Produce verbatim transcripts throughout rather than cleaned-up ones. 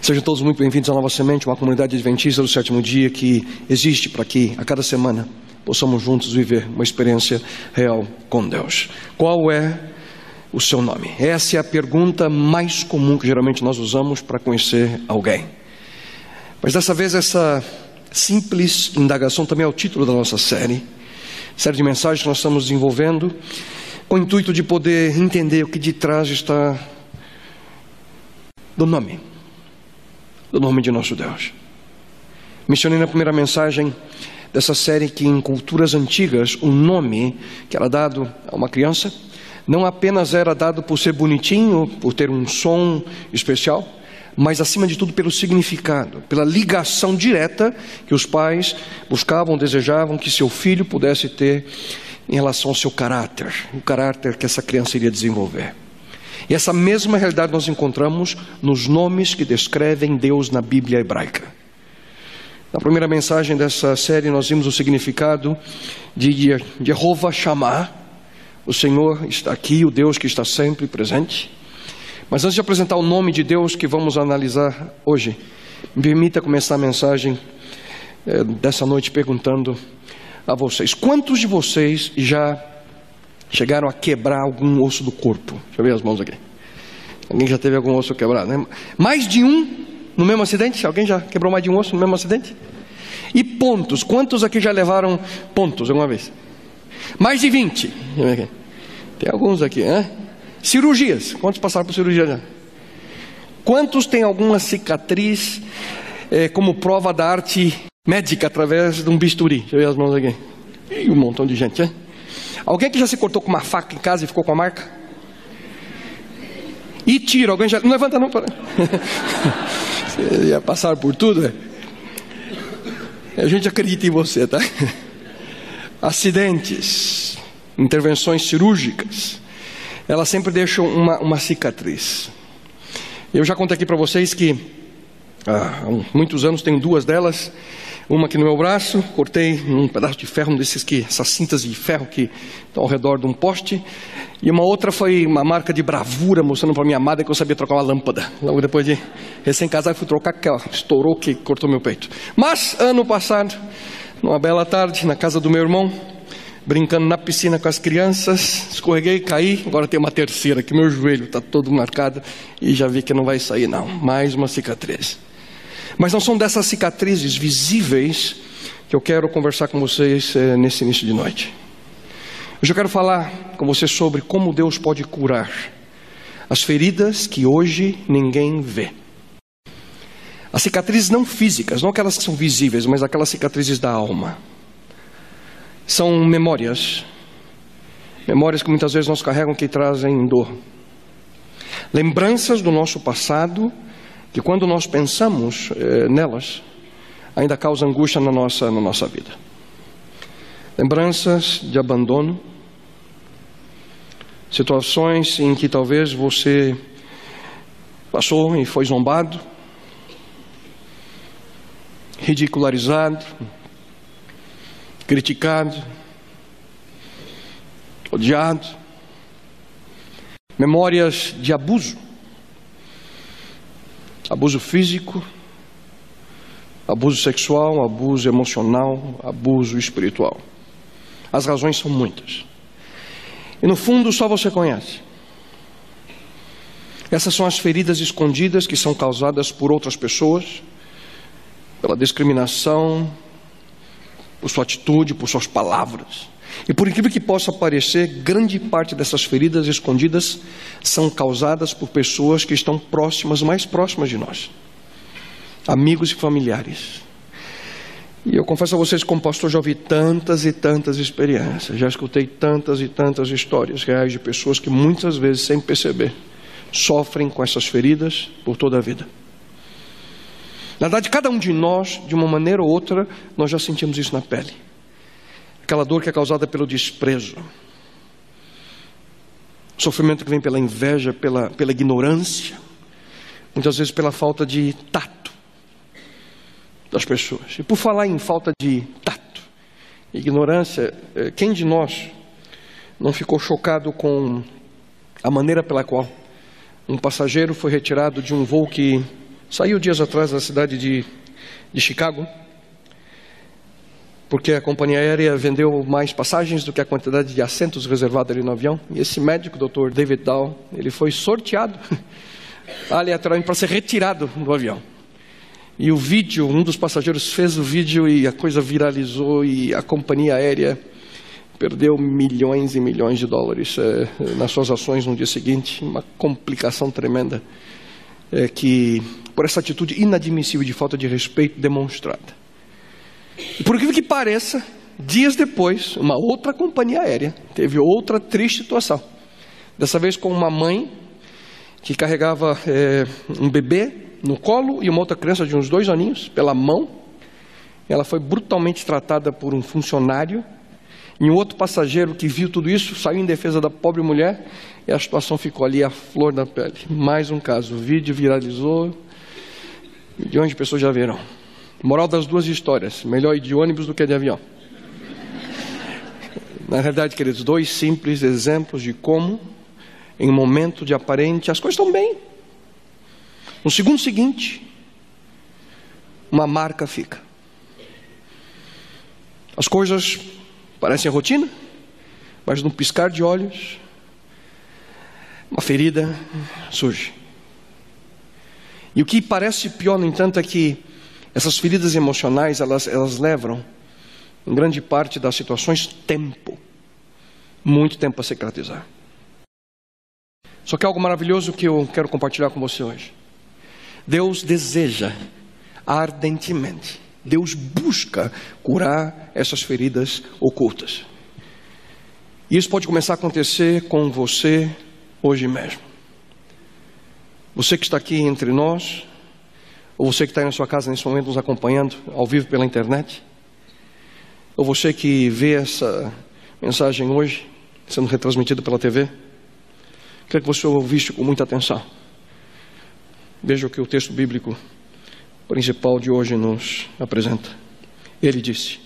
Sejam todos muito bem-vindos à Nova Semente, uma comunidade adventista do sétimo dia que existe para que, a cada semana, possamos juntos viver uma experiência real com Deus. Qual é o seu nome? Essa é a pergunta mais comum que geralmente nós usamos para conhecer alguém. Mas dessa vez essa simples indagação também é o título da nossa série. Série de mensagens que nós estamos desenvolvendo com o intuito de poder entender o que de trás está do nome. Do nome de nosso Deus. Mencionei na primeira mensagem dessa série que em culturas antigas o nome que era dado a uma criança não apenas era dado por ser bonitinho, por ter um som especial, mas acima de tudo pelo significado, pela ligação direta que os pais buscavam, desejavam que seu filho pudesse ter em relação ao seu caráter, o caráter que essa criança iria desenvolver. E essa mesma realidade nós encontramos nos nomes que descrevem Deus na Bíblia hebraica. Na primeira mensagem dessa série nós vimos o significado de Jeová Shammah, o Senhor está aqui, o Deus que está sempre presente. Mas antes de apresentar o nome de Deus que vamos analisar hoje, me permita começar a mensagem eh, dessa noite perguntando a vocês: quantos de vocês já chegaram a quebrar algum osso do corpo? Deixa eu ver as mãos aqui. Alguém já teve algum osso quebrado, né? Mais de um no mesmo acidente? Alguém já quebrou mais de um osso no mesmo acidente? E pontos? Quantos aqui já levaram pontos alguma vez? Mais de vinte. Tem alguns aqui, né? Cirurgias. Quantos passaram por cirurgia já? Quantos têm alguma cicatriz é, como prova da arte médica através de um bisturi? Deixa eu ver as mãos aqui. E um montão de gente, né? Alguém que já se cortou com uma faca em casa e ficou com a marca? E tiro, alguém já... Não levanta não, para. Você ia passar por tudo, né? A gente acredita em você, tá? Acidentes, intervenções cirúrgicas, elas sempre deixam uma, uma cicatriz. Eu já contei aqui para vocês que há muitos anos tenho duas delas. Uma aqui no meu braço, cortei um pedaço de ferro, um desses que, essas cintas de ferro que estão ao redor de um poste. E uma outra foi uma marca de bravura, mostrando para minha amada que eu sabia trocar uma lâmpada. Logo depois de recém-casado, fui trocar, que ela estourou, que cortou meu peito. Mas, ano passado, numa bela tarde, na casa do meu irmão, brincando na piscina com as crianças, escorreguei, caí, agora tem uma terceira, que meu joelho está todo marcado e já vi que não vai sair não. Mais uma cicatriz. Mas não são dessas cicatrizes visíveis que eu quero conversar com vocês eh, nesse início de noite. Hoje eu quero falar com vocês sobre como Deus pode curar as feridas que hoje ninguém vê. As cicatrizes não físicas, não aquelas que são visíveis, mas aquelas cicatrizes da alma. São memórias, memórias que muitas vezes nós carregamos que trazem dor. Lembranças do nosso passado, que quando nós pensamos eh, nelas, ainda causa angústia na nossa, na nossa vida. Lembranças de abandono, situações em que talvez você passou e foi zombado, ridicularizado, criticado, odiado. Memórias de abuso. Abuso físico, abuso sexual, abuso emocional, abuso espiritual. As razões são muitas. E no fundo só você conhece. Essas são as feridas escondidas que são causadas por outras pessoas, pela discriminação, por sua atitude, por suas palavras. E por incrível que possa parecer, grande parte dessas feridas escondidas são causadas por pessoas que estão próximas, mais próximas de nós. Amigos e familiares. E eu confesso a vocês, como pastor, já ouvi tantas e tantas experiências, já escutei tantas e tantas histórias reais de pessoas que muitas vezes, sem perceber, sofrem com essas feridas por toda a vida. Na verdade, cada um de nós, de uma maneira ou outra, nós já sentimos isso na pele. Aquela dor que é causada pelo desprezo. Sofrimento que vem pela inveja, pela, pela ignorância. Muitas vezes pela falta de tato das pessoas. E por falar em falta de tato, ignorância, quem de nós não ficou chocado com a maneira pela qual um passageiro foi retirado de um voo que Saiu dias atrás da cidade de, de Chicago, porque a companhia aérea vendeu mais passagens do que a quantidade de assentos reservados ali no avião. E esse médico, o doutor David Dow, ele foi sorteado aleatoriamente para ser retirado do avião. E o vídeo, um dos passageiros fez o vídeo e a coisa viralizou e a companhia aérea perdeu milhões e milhões de dólares é, nas suas ações no dia seguinte. Uma complicação tremenda é, que, por essa atitude inadmissível de falta de respeito demonstrada. E por incrível que pareça, dias depois, uma outra companhia aérea teve outra triste situação. Dessa vez com uma mãe que carregava é, um bebê no colo e uma outra criança de uns dois aninhos pela mão. Ela foi brutalmente tratada por um funcionário. E um outro passageiro que viu tudo isso saiu em defesa da pobre mulher e a situação ficou ali à flor da pele. Mais um caso, o vídeo viralizou, milhões de pessoas já viram. Moral das duas histórias, melhor ir de ônibus do que de avião. Na realidade, queridos, dois simples exemplos de como, em um momento de aparente, as coisas estão bem. No segundo seguinte, uma marca fica. As coisas parecem rotina, mas num piscar de olhos, uma ferida surge. E o que parece pior, no entanto, é que essas feridas emocionais, elas, elas levam, em grande parte das situações, tempo. Muito tempo a cicatrizar. Só que algo maravilhoso que eu quero compartilhar com você hoje. Deus deseja ardentemente, Deus busca curar essas feridas ocultas. E isso pode começar a acontecer com você hoje mesmo. Você que está aqui entre nós, ou você que está aí na sua casa nesse momento nos acompanhando ao vivo pela internet, ou você que vê essa mensagem hoje sendo retransmitida pela T V, quero que você ouvisse com muita atenção. Veja o que o texto bíblico principal de hoje nos apresenta. Ele disse: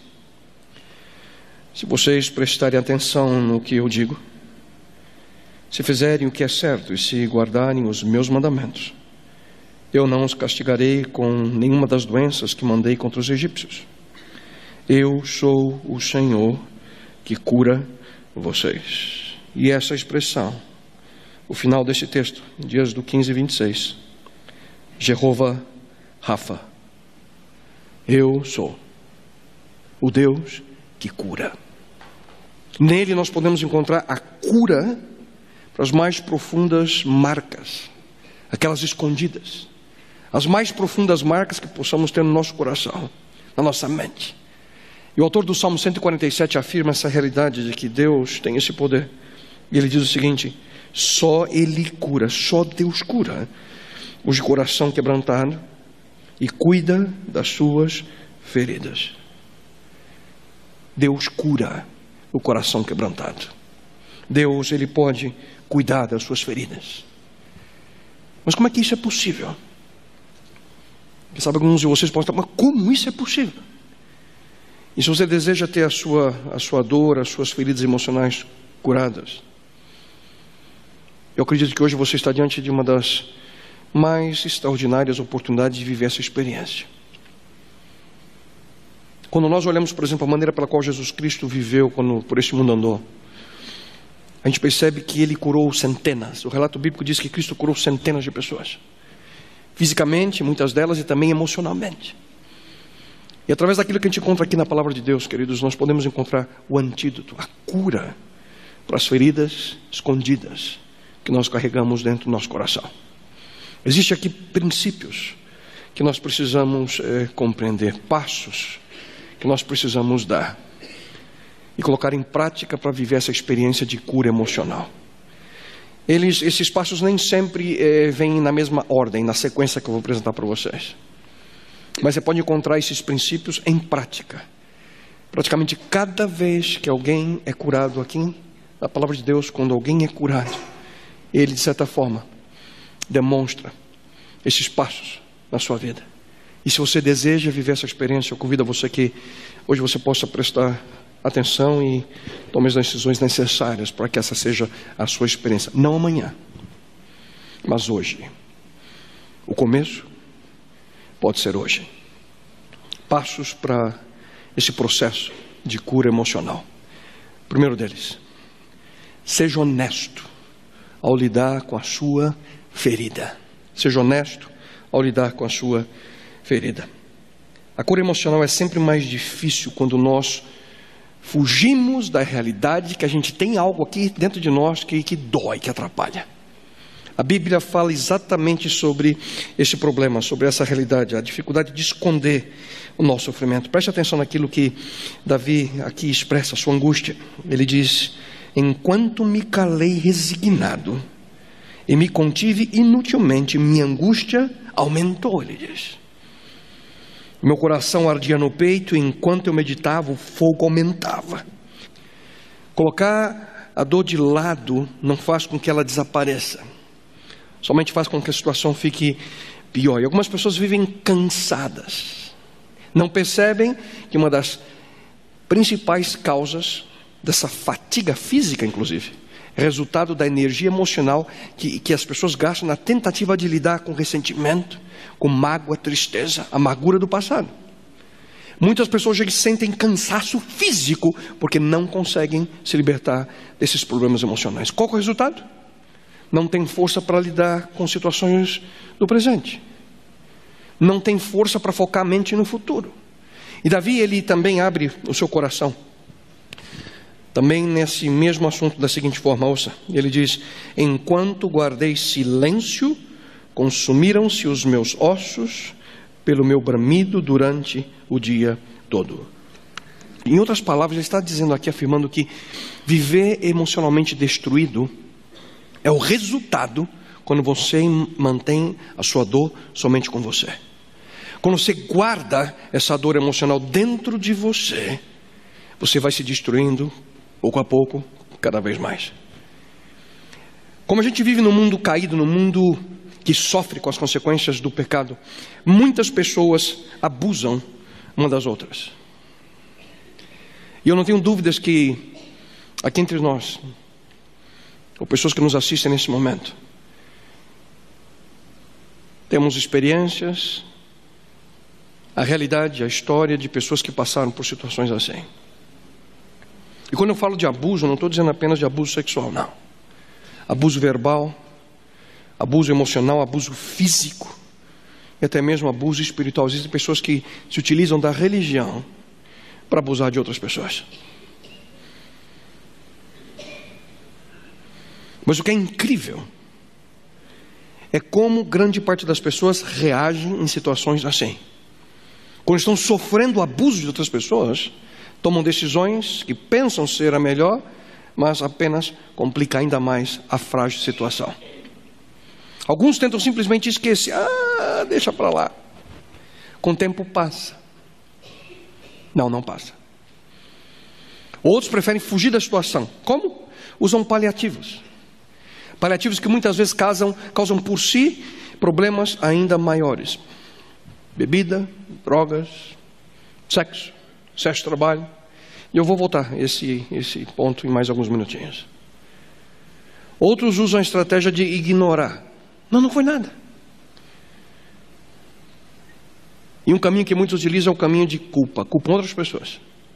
se vocês prestarem atenção no que eu digo, se fizerem o que é certo e se guardarem os meus mandamentos, eu não os castigarei com nenhuma das doenças que mandei contra os egípcios. Eu sou o Senhor que cura vocês. E essa expressão, o final desse texto, dias do quinze e vinte e seis, Jeová Rafa, eu sou o Deus que cura. Nele nós podemos encontrar a cura para as mais profundas marcas, aquelas escondidas, as mais profundas marcas que possamos ter no nosso coração, na nossa mente. E o autor do Salmo cento e quarenta e sete afirma essa realidade de que Deus tem esse poder. E ele diz o seguinte: só Ele cura, só Deus cura os de coração quebrantado e cuida das suas feridas. Deus cura o coração quebrantado. Deus, Ele pode cuidar das suas feridas. Mas como é que isso é possível? Quem sabe alguns de vocês podem estar, mas como isso é possível? E se você deseja ter a sua, a sua dor, as suas feridas emocionais curadas, eu acredito que hoje você está diante de uma das mais extraordinárias oportunidades de viver essa experiência. Quando nós olhamos, por exemplo, a maneira pela qual Jesus Cristo viveu quando por este mundo andou, a gente percebe que Ele curou centenas. O relato bíblico diz que Cristo curou centenas de pessoas, fisicamente, muitas delas, e também emocionalmente. E através daquilo que a gente encontra aqui na palavra de Deus, queridos, nós podemos encontrar o antídoto, a cura para as feridas escondidas que nós carregamos dentro do nosso coração. Existem aqui princípios que nós precisamos é, compreender, passos que nós precisamos dar e colocar em prática para viver essa experiência de cura emocional. Eles, esses passos nem sempre é, vêm na mesma ordem, na sequência que eu vou apresentar para vocês. Mas você pode encontrar esses princípios em prática. Praticamente cada vez que alguém é curado aqui, na palavra de Deus, quando alguém é curado, ele de certa forma demonstra esses passos na sua vida. E se você deseja viver essa experiência, eu convido a você que hoje você possa prestar atenção e tome as decisões necessárias para que essa seja a sua experiência. Não amanhã, mas hoje. O começo pode ser hoje. Passos para esse processo de cura emocional. Primeiro deles, seja honesto ao lidar com a sua ferida. Seja honesto ao lidar com a sua ferida. A cura emocional é sempre mais difícil quando nós fugimos da realidade que a gente tem algo aqui dentro de nós que, que dói, que atrapalha. A Bíblia fala exatamente sobre esse problema, sobre essa realidade, a dificuldade de esconder o nosso sofrimento. Preste atenção naquilo que Davi aqui expressa, a sua angústia. Ele diz: enquanto me calei resignado e me contive inutilmente, minha angústia aumentou, ele diz. Meu coração ardia no peito, e enquanto eu meditava, o fogo aumentava. Colocar a dor de lado não faz com que ela desapareça, somente faz com que a situação fique pior. E algumas pessoas vivem cansadas, não percebem que uma das principais causas dessa fadiga física, inclusive, é resultado da energia emocional que, que as pessoas gastam na tentativa de lidar com ressentimento, com mágoa, tristeza, amargura do passado. Muitas pessoas já sentem cansaço físico porque não conseguem se libertar desses problemas emocionais. Qual é o resultado? Não tem força para lidar com situações do presente. Não tem força para focar a mente no futuro. E Davi, ele também abre o seu coração, também nesse mesmo assunto, da seguinte forma, ouça. Ele diz: enquanto guardei silêncio, consumiram-se os meus ossos pelo meu bramido durante o dia todo. Em outras palavras, ele está dizendo aqui, afirmando que viver emocionalmente destruído é o resultado quando você mantém a sua dor somente com você. Quando você guarda essa dor emocional dentro de você, você vai se destruindo pouco a pouco, cada vez mais. Como a gente vive num mundo caído, num mundo que sofre com as consequências do pecado, muitas pessoas abusam uma das outras. E eu não tenho dúvidas que aqui entre nós, ou pessoas que nos assistem nesse momento, temos experiências, a realidade, a história de pessoas que passaram por situações assim. E quando eu falo de abuso, não estou dizendo apenas de abuso sexual, não. Abuso verbal, abuso emocional, abuso físico, e até mesmo abuso espiritual. Existem pessoas que se utilizam da religião para abusar de outras pessoas. Mas o que é incrível é como grande parte das pessoas reagem em situações assim. Quando estão sofrendo abuso de outras pessoas, tomam decisões que pensam ser a melhor, mas apenas complica ainda mais a frágil situação. Alguns tentam simplesmente esquecer. Ah, deixa para lá. Com o tempo passa. Não, não passa. Outros preferem fugir da situação. Como? Usam paliativos. Paliativos que muitas vezes causam, causam por si problemas ainda maiores. Bebida, drogas, sexo, excesso de trabalho. E eu vou voltar a esse, esse ponto em mais alguns minutinhos. Outros usam a estratégia de ignorar. Não, não foi nada. E um caminho que muitos utilizam é o caminho de culpa. Culpam outras pessoas.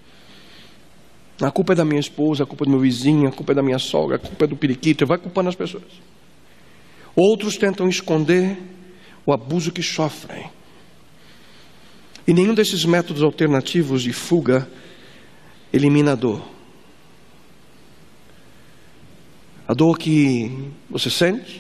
A culpa é da minha esposa, a culpa é do meu vizinho, a culpa é da minha sogra, a culpa é do periquito. Vai culpando as pessoas. Outros tentam esconder o abuso que sofrem. E nenhum desses métodos alternativos de fuga elimina a dor. A dor que você sente,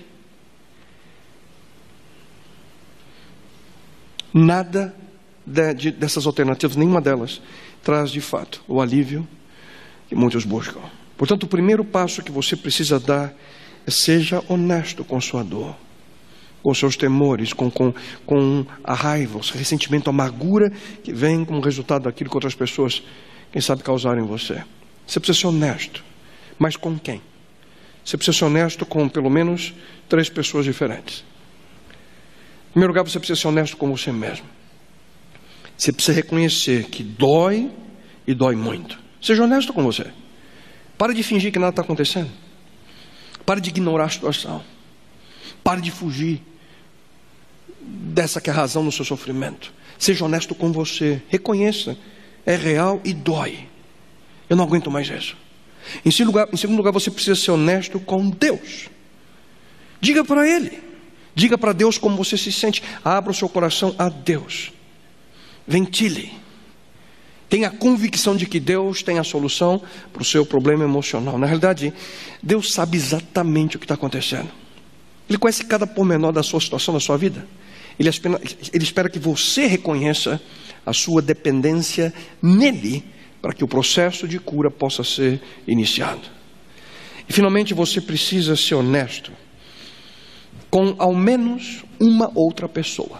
nada de, de, dessas alternativas, nenhuma delas, traz de fato o alívio que muitos buscam. Portanto, o primeiro passo que você precisa dar é: seja honesto com sua dor, com seus temores, com, com, com a raiva, o ressentimento, a amargura que vem como resultado daquilo que outras pessoas, quem sabe, causaram em você. Você precisa ser honesto. Mas com quem? Você precisa ser honesto com pelo menos três pessoas diferentes. Em primeiro lugar, você precisa ser honesto com você mesmo. Você precisa reconhecer que dói e dói muito. Seja honesto com você. Para de fingir que nada está acontecendo. Para de ignorar a situação. Para de fugir dessa que é a razão do seu sofrimento. Seja honesto com você. Reconheça. É real e dói. Eu não aguento mais isso. Em segundo lugar, em segundo lugar, você precisa ser honesto com Deus. Diga para Ele. Diga para Deus como você se sente. Abra o seu coração a Deus. Ventile. Tenha a convicção de que Deus tem a solução para o seu problema emocional. Na realidade, Deus sabe exatamente o que está acontecendo. Ele conhece cada pormenor da sua situação, da sua vida. Ele espera, ele espera que você reconheça a sua dependência nele, para que o processo de cura possa ser iniciado. E finalmente você precisa ser honesto com ao menos uma outra pessoa.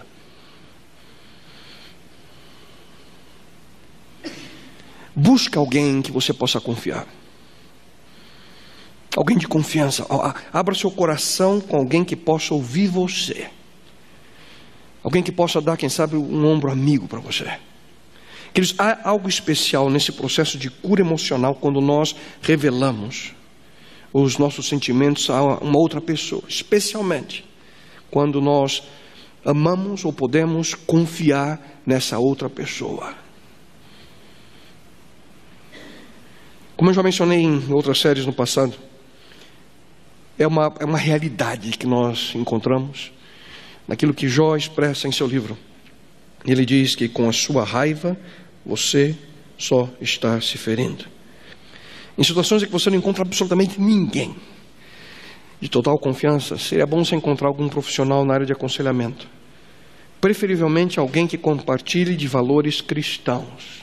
Busca alguém que você possa confiar. Alguém de confiança. Abra seu coração com alguém que possa ouvir você. Alguém que possa dar, quem sabe, um ombro amigo para você. Queridos, há algo especial nesse processo de cura emocional quando nós revelamos os nossos sentimentos a uma outra pessoa. Especialmente quando nós amamos ou podemos confiar nessa outra pessoa. Como eu já mencionei em outras séries no passado, é uma, é uma realidade que nós encontramos naquilo que Jó expressa em seu livro. Ele diz que com a sua raiva você só está se ferindo. Em situações em que você não encontra absolutamente ninguém de total confiança, seria bom você encontrar algum profissional na área de aconselhamento. Preferivelmente alguém que compartilhe de valores cristãos.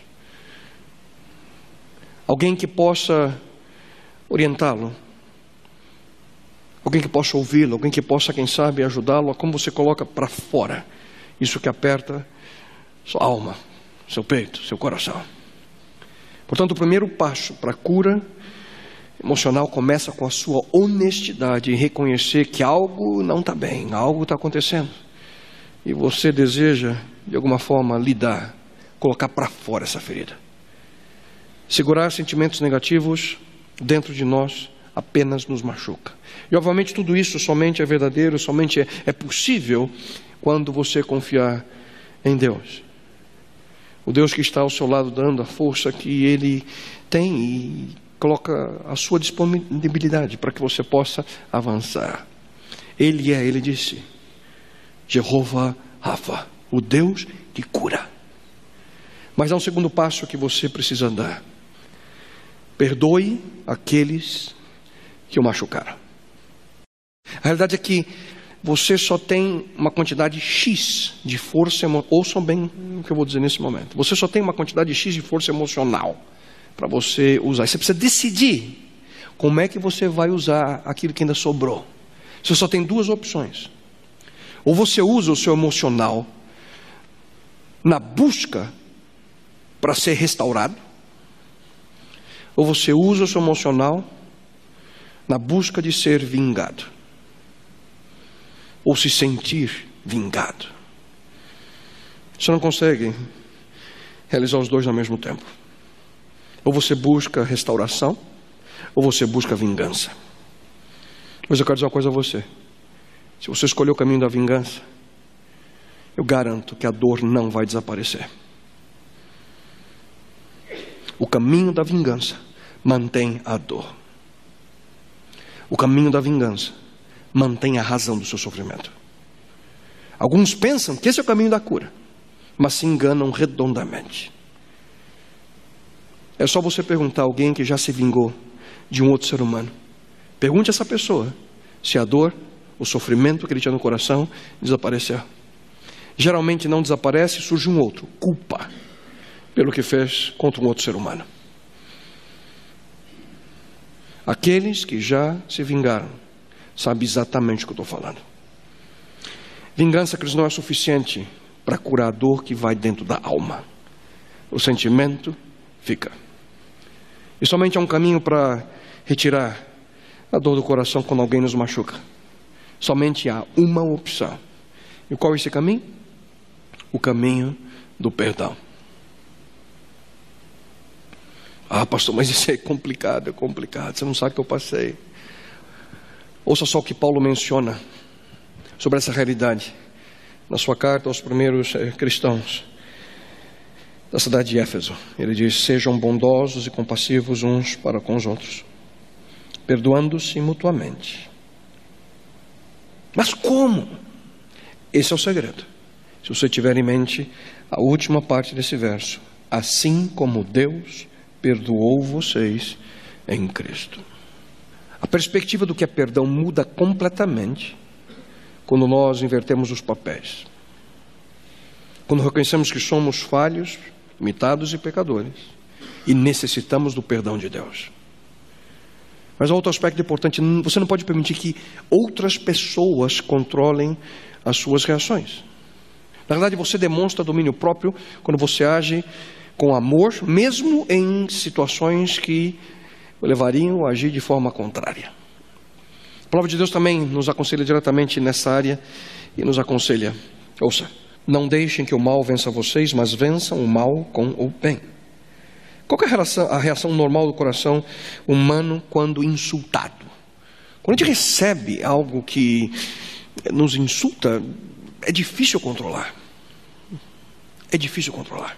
Alguém que possa orientá-lo. Alguém que possa ouvi-lo. Alguém que possa, quem sabe, ajudá-lo a como você coloca para fora isso que aperta sua alma, seu peito, seu coração. Portanto, o primeiro passo para a cura emocional começa com a sua honestidade em reconhecer que algo não está bem, algo está acontecendo. E você deseja, de alguma forma, lidar, colocar para fora essa ferida. Segurar sentimentos negativos dentro de nós apenas nos machuca. E obviamente tudo isso somente é verdadeiro, somente é, é possível quando você confiar em Deus. O Deus que está ao seu lado dando a força que Ele tem e coloca a sua disponibilidade para que você possa avançar. Ele é, Ele disse, Jeová Rafa, o Deus que cura. Mas há um segundo passo que você precisa andar. Perdoe aqueles que o machucaram. A realidade é que você só tem uma quantidade X de força emocional. Ouçam bem o que eu vou dizer nesse momento. Você só tem uma quantidade X de força emocional para você usar. Você precisa decidir como é que você vai usar aquilo que ainda sobrou. Você só tem duas opções. Ou você usa o seu emocional na busca para ser restaurado, ou você usa o seu emocional na busca de ser vingado, ou se sentir vingado. Você não consegue realizar os dois ao mesmo tempo. Ou você busca restauração, ou você busca vingança. Mas eu quero dizer uma coisa a você. Se você escolher o caminho da vingança, eu garanto que a dor não vai desaparecer. O caminho da vingança mantém a dor. O caminho da vingança mantém a razão do seu sofrimento. Alguns pensam que esse é o caminho da cura, mas se enganam redondamente. É só você perguntar a alguém que já se vingou de um outro ser humano. Pergunte a essa pessoa se a dor, o sofrimento que ele tinha no coração desapareceu. Geralmente não desaparece, surge um outro, culpa pelo que fez contra um outro ser humano. Aqueles que já se vingaram sabem exatamente o que eu estou falando. Vingança, Cristo, não é suficiente para curar a dor que vai dentro da alma. O sentimento fica. E somente há um caminho para retirar a dor do coração quando alguém nos machuca. Somente há uma opção. E qual é esse caminho? O caminho do perdão. Ah, pastor, mas isso é complicado, é complicado. Você não sabe o que eu passei. Ouça só o que Paulo menciona sobre essa realidade. na sua carta aos primeiros eh, cristãos da cidade de Éfeso. Ele diz: sejam bondosos e compassivos uns para com os outros, perdoando-se mutuamente. Mas como? Esse é o segredo. Se você tiver em mente a última parte desse verso: assim como Deus perdoou vocês em Cristo. A perspectiva do que é perdão muda completamente quando nós invertemos os papéis. Quando reconhecemos que somos falhos, limitados e pecadores e necessitamos do perdão de Deus. Mas há outro aspecto importante: você não pode permitir que outras pessoas controlem as suas reações. Na verdade, você demonstra domínio próprio quando você age com amor, mesmo em situações que levariam a agir de forma contrária. A palavra de Deus também nos aconselha diretamente nessa área e nos aconselha: ouça, não deixem que o mal vença vocês, mas vençam o mal com o bem. Qual é a reação, a reação normal do coração humano quando insultado? Quando a gente recebe algo que nos insulta, é difícil controlar. É difícil controlar.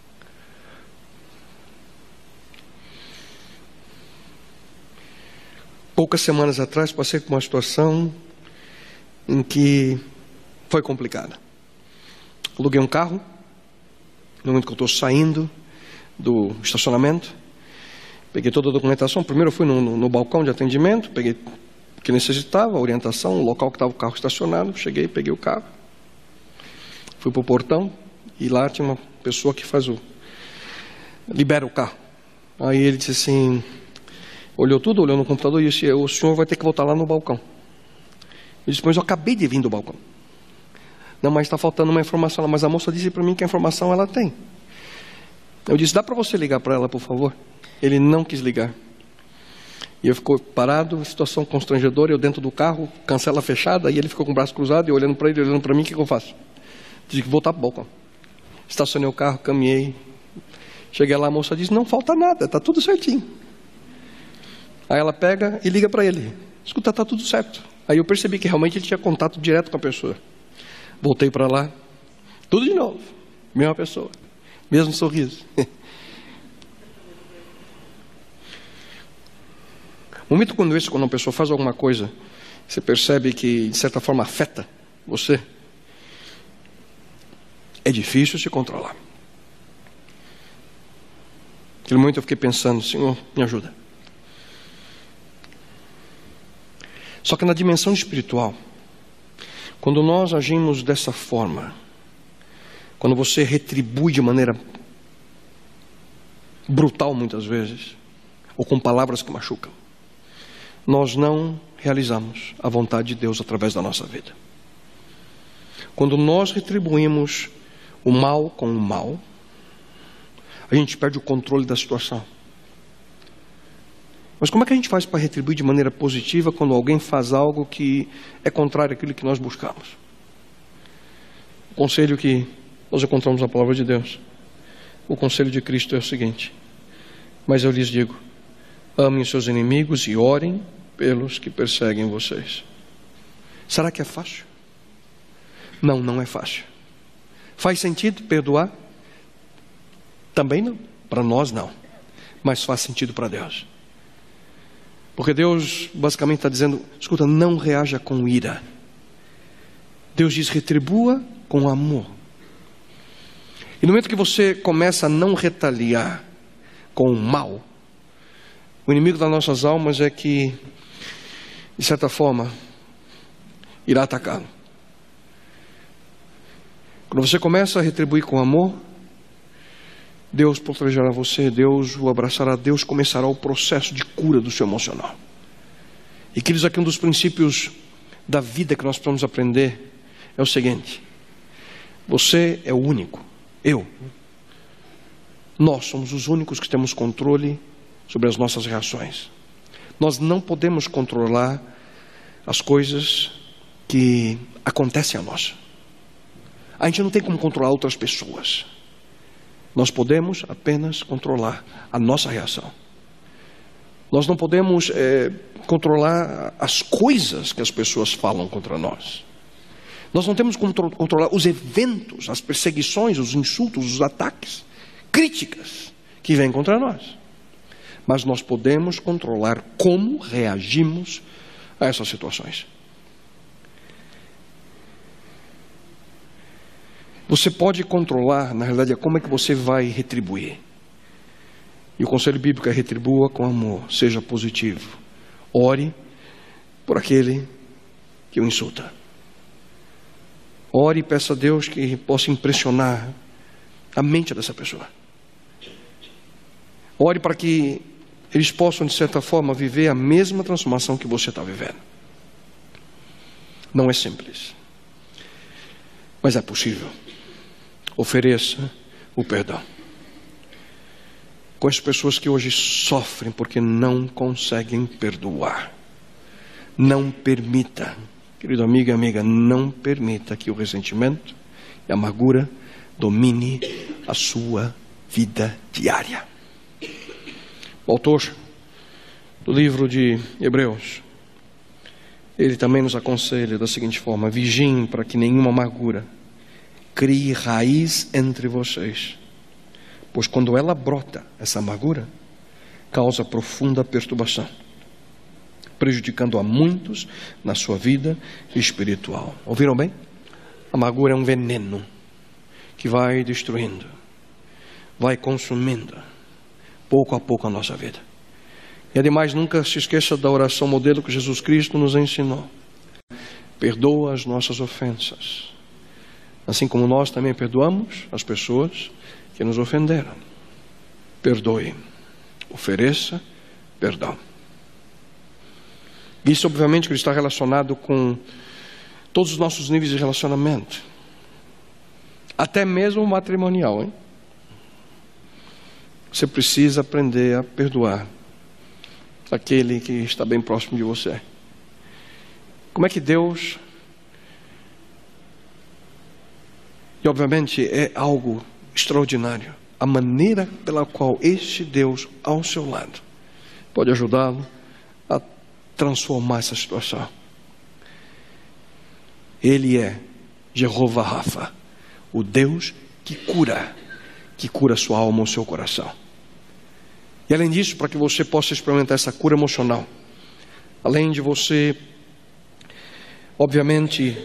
Poucas semanas atrás passei por uma situação em que foi complicada. Aluguei um carro, no momento que eu estou saindo do estacionamento, peguei toda a documentação. Primeiro eu fui no, no, no balcão de atendimento, peguei o que necessitava, a orientação, o local que estava o carro estacionado. Cheguei, peguei o carro, fui para o portão e lá tinha uma pessoa que faz o... libera o carro. Aí ele disse assim, olhou tudo, olhou no computador e disse: o senhor vai ter que voltar lá no balcão. Eu disse: mas eu acabei de vir do balcão. Não, mas está faltando uma informação. Mas a moça disse para mim que a informação ela tem. Eu disse: dá para você ligar para ela, por favor? Ele não quis ligar. E eu ficou parado, situação constrangedora, eu dentro do carro, cancela fechada, e ele ficou com o braço cruzado, e olhando para ele, olhando para mim, o que, que eu faço? Tive que voltar para o balcão. Estacionei o carro, caminhei. Cheguei lá, a moça disse: não falta nada, está tudo certinho. Aí ela pega e liga para ele: escuta, está tudo certo. Aí eu percebi que realmente ele tinha contato direto com a pessoa. Voltei para lá, tudo de novo, mesma pessoa, mesmo sorriso. Momento quando esse, quando uma pessoa faz alguma coisa, você percebe que de certa forma afeta você, é difícil se controlar. Naquele momento eu fiquei pensando: Senhor, me ajuda. Só que na dimensão espiritual, quando nós agimos dessa forma, quando você retribui de maneira brutal muitas vezes, ou com palavras que machucam, nós não realizamos a vontade de Deus através da nossa vida. Quando nós retribuímos o mal com o mal, a gente perde o controle da situação. Mas como é que a gente faz para retribuir de maneira positiva quando alguém faz algo que é contrário àquilo que nós buscamos? O conselho que nós encontramos na palavra de Deus, o conselho de Cristo é o seguinte: mas eu lhes digo, amem os seus inimigos e orem pelos que perseguem vocês. Será que é fácil? Não, não é fácil. Faz sentido perdoar? Também não. Para nós não. Mas faz sentido para Deus. Porque Deus basicamente está dizendo: escuta, não reaja com ira. Deus diz: retribua com amor. E no momento que você começa a não retaliar com o mal, o inimigo das nossas almas é que, de certa forma, irá atacá-lo. Quando você começa a retribuir com amor, Deus protegerá você, Deus o abraçará, Deus começará o processo de cura do seu emocional. E queridos, aqui um dos princípios da vida que nós precisamos aprender é o seguinte: você é o único, eu, nós somos os únicos que temos controle sobre as nossas reações. Nós não podemos controlar as coisas que acontecem a nós. A gente não tem como controlar outras pessoas. Nós podemos apenas controlar a nossa reação. Nós não podemos é, controlar as coisas que as pessoas falam contra nós. Nós não temos como controlar os eventos, as perseguições, os insultos, os ataques, críticas que vêm contra nós. Mas nós podemos controlar como reagimos a essas situações. Você pode controlar, na realidade, como é que você vai retribuir. E o conselho bíblico é: retribua com amor, seja positivo. Ore por aquele que o insulta. Ore e peça a Deus que possa impressionar a mente dessa pessoa. Ore para que eles possam, de certa forma, viver a mesma transformação que você está vivendo. Não é simples, mas é possível. Ofereça o perdão. Com as pessoas que hoje sofrem porque não conseguem perdoar, não permita, querido amigo e amiga, não permita que o ressentimento e a amargura domine a sua vida diária. O autor do livro de Hebreus, ele também nos aconselha da seguinte forma: vigiem para que nenhuma amargura crie raiz entre vocês, pois quando ela brota, essa amargura causa profunda perturbação, prejudicando a muitos na sua vida espiritual. Ouviram bem? A amargura é um veneno que vai destruindo, vai consumindo pouco a pouco a nossa vida. E ademais, nunca se esqueça da oração modelo que Jesus Cristo nos ensinou: perdoa as nossas ofensas, assim como nós também perdoamos as pessoas que nos ofenderam. Perdoe, ofereça perdão. Isso obviamente que está relacionado com todos os nossos níveis de relacionamento, até mesmo o matrimonial, hein? Você precisa aprender a perdoar aquele que está bem próximo de você. Como é que Deus... E obviamente é algo extraordinário a maneira pela qual este Deus ao seu lado pode ajudá-lo a transformar essa situação. Ele é Jeová Rafa, o Deus que cura, que cura sua alma ou seu coração. E além disso, para que você possa experimentar essa cura emocional, além de você, obviamente,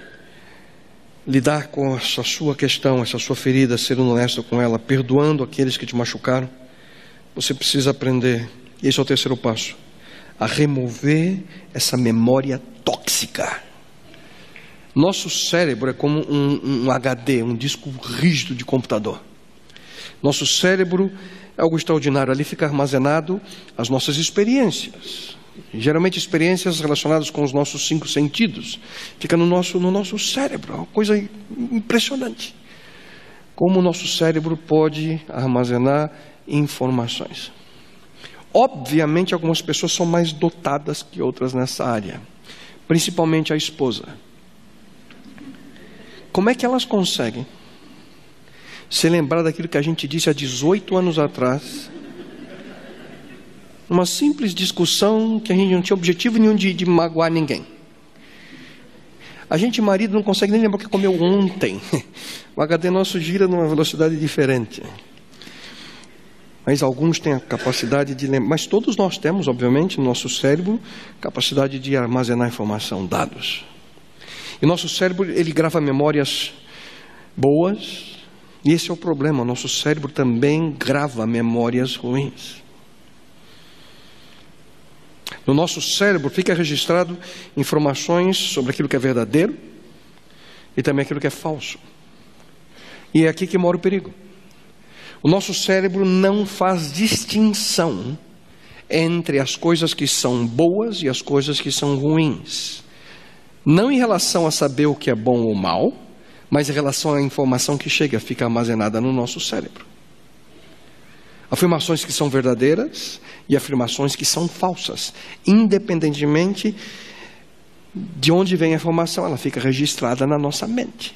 lidar com essa sua questão, essa sua ferida, ser honesto com ela, perdoando aqueles que te machucaram, você precisa aprender, e esse é o terceiro passo, a remover essa memória tóxica. Nosso cérebro é como um, um H D, um disco rígido de computador. Nosso cérebro é algo extraordinário, ali fica armazenado as nossas experiências. Geralmente experiências relacionadas com os nossos cinco sentidos. Fica no nosso, no nosso cérebro. É uma coisa impressionante. Como o nosso cérebro pode armazenar informações. Obviamente algumas pessoas são mais dotadas que outras nessa área. Principalmente a esposa. Como é que elas conseguem se lembrar daquilo que a gente disse há dezoito anos atrás? Uma simples discussão que a gente não tinha objetivo nenhum de, de magoar ninguém. A gente, marido, não consegue nem lembrar o que comeu ontem. O H D nosso gira numa velocidade diferente. Mas alguns têm a capacidade de lembrar. Mas todos nós temos, obviamente, no nosso cérebro, capacidade de armazenar informação, dados. E o nosso cérebro, ele grava memórias boas. E esse é o problema. O nosso cérebro também grava memórias ruins. No nosso cérebro fica registrado informações sobre aquilo que é verdadeiro e também aquilo que é falso. E é aqui que mora o perigo. O nosso cérebro não faz distinção entre as coisas que são boas e as coisas que são ruins. Não em relação a saber o que é bom ou mal, mas em relação à informação que chega, fica armazenada no nosso cérebro. Afirmações que são verdadeiras e afirmações que são falsas. Independentemente de onde vem a informação, ela fica registrada na nossa mente.